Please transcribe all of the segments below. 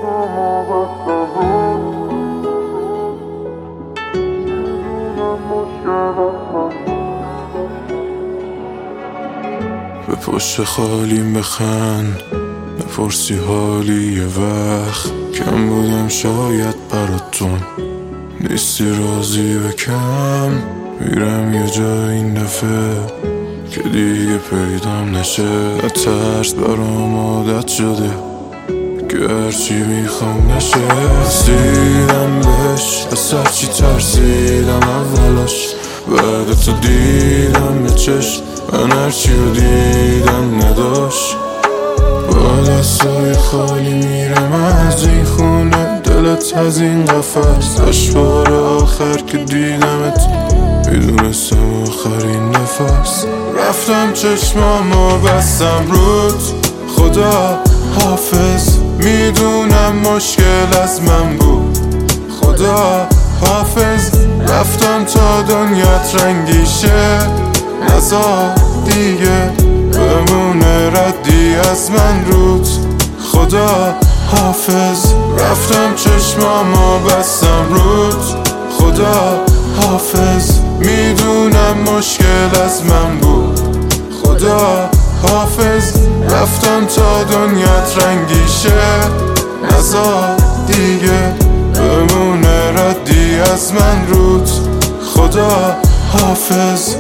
به پشت خالیم بخند، بپرسی حالی یه وقت. کم بودم شاید براتون، نیستی راضی به کم. میرم یه جا این دفعه که دیگه پیدام نشه. ترس برام عادت شده که هرچی میخوام نشه. رسیدم بهش، از هرچی ترسیدم اولش. بعد تو دیدم به چشم، من هرچی رو دیدم نداشت. با دستای خالی میرم از این خونه، دلت از این قفص. داشت بار آخر که دیدمت، میدونستم آخرین نفس. رفتم چشمامو بستم رود، خدا حافظ. میدونم مشکل از من بود، خدا حافظ. رفتم تا دنیات رنگی شه، نزار دیگه بمونه ردی از من رود، خدا حافظ. رفتم چشمامو بستم رود، خدا حافظ. میدونم مشکل از من بود، خدا حافظ. رفتم تا دنیات رنگی شه، نزار دیگه بمونه ردی از من رود، خدا حافظ.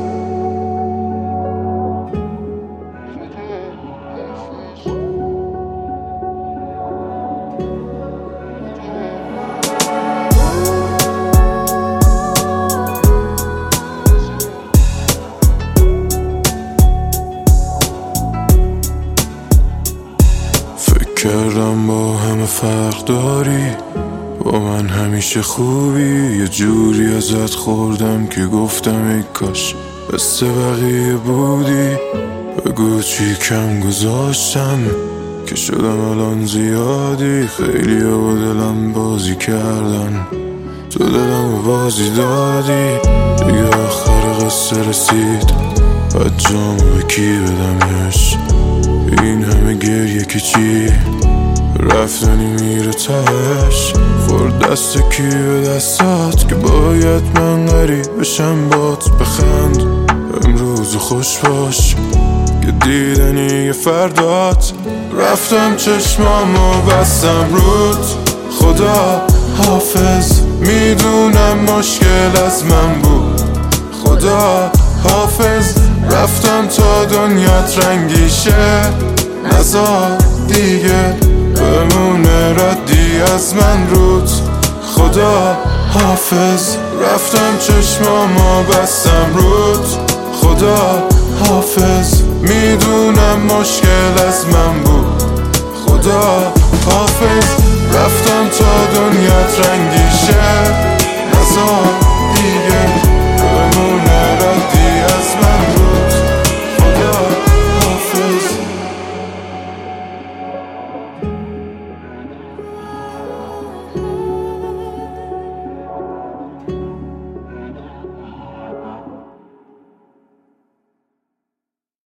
کردم با همه فرق داری، با من همیشه خوبی. یه جوری ازت خوردم که گفتم ای کاش مثل بقیه بودی. بگو چی کم گذاشتم که شدم الان زیادی. خیلی با دلم بازی کردن، تو دلم بازی دادی. دیگه آخر قصه رسید، باید جامو به کی بدمش. این همه گریه که چی، رفتنی میره تهش. خورد دست کی به دستات که باید من غریب بشم بات. بخند امروز خوش باش که دیدنی یه فردات. رفتم چشمامو بستم رود، خدا حافظ. میدونم مشکل از من بود، خدا حافظ. رفتم تا دنیات رنگی شه، نزار دیگه بمونه ردی از من رود، خدا حافظ. رفتم چشمامو بستم رود، خدا حافظ. میدونم مشکل از من بود، خدا حافظ. رفتم تا دنیات رنگی شه،